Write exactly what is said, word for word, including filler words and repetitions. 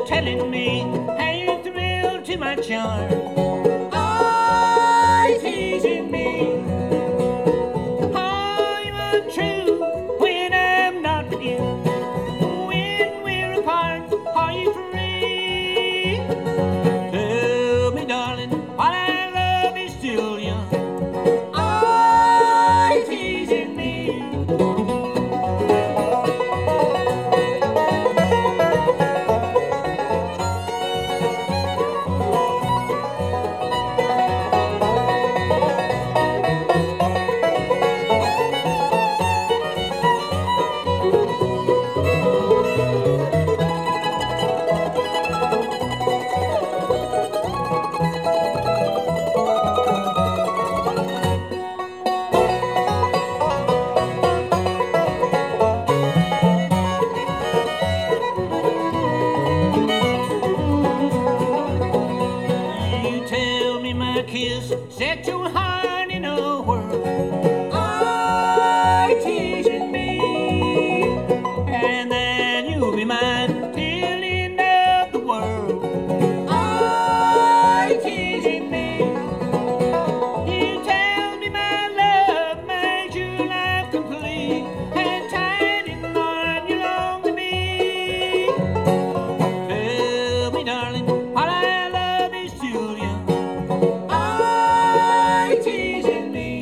telling me how you thrilled to my charm. Oh, teasing me. Oh, you are true when I'm not with you. When we're apart, are you free? Tell me, darling, while our love is still young. Oh, teasing me. My kiss set your heart in a whirl. Oh, teasing me, and then you'll be mine till the end of the world. Oh, teasing me. You tell me my love made your life complete, and tied in the arm you long to be. Tell me, darling, while our love is still young. Teasing me.